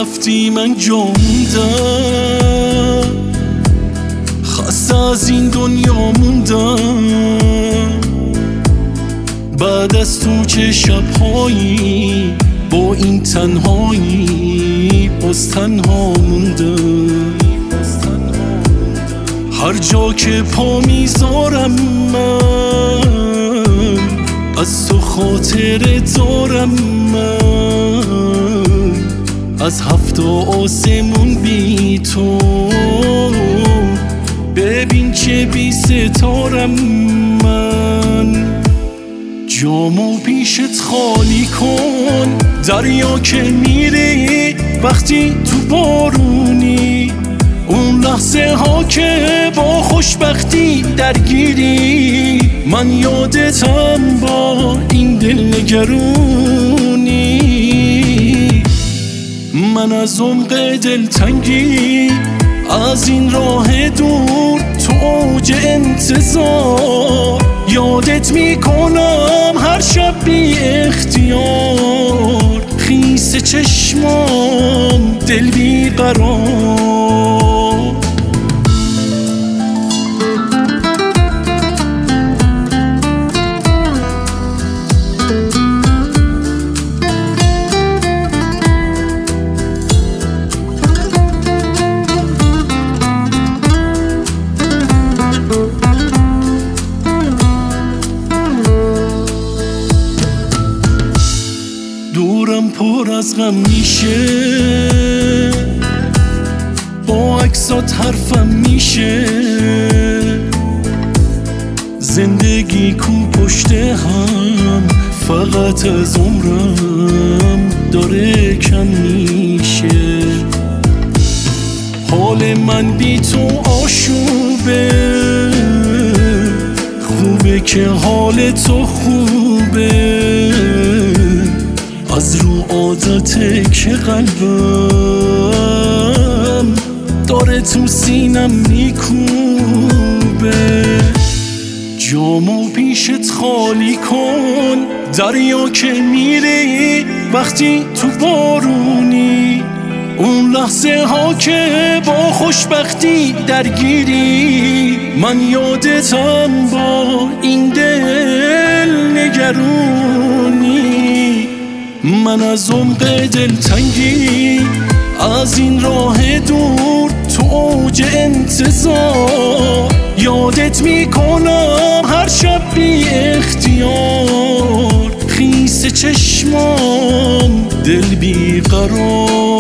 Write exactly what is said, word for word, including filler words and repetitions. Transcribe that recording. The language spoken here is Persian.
رفتی من جا موندم، خسته از این دنیا موندم. بعد از تو چه شبهایی با این تنهایی باز تنها موندم. هر جا که پا میذارم من از تو خاطره دارم من، از هفت آسمون بی تو ببین چه بی ستارم من. جامو پیشت خالی کن، دریا که میری وقتی تو بارونی، اون لحظه ها که با خوشبختی درگیری، من یادتم با این دل نگرونی. من از عمق دلتنگی از این راه دور تو اوج انتظار یادت میکنم هر شب بی اختیار، خیس چشمام دل بی قرار. دورم پر از غم میشه، با عکسات حرفم میشه، زندگی کو پشت هم فقط از عمرم داره کم میشه. حال من بی تو آشوبه، خوبه که حال تو خوبه، از رو عادته که قلبم داره تو سینم میکوبه. جامو پیشت خالی کن، دریا که میری وقتی تو بارونی، اون لحظه ها که با خوشبختی درگیری، من یادتم با این دل نگرونی. من از عمق دلتنگی از این راه دور تو اوج انتظار یادت میکنم هر شب بی اختیار، خیس چشمام دل بی قرار.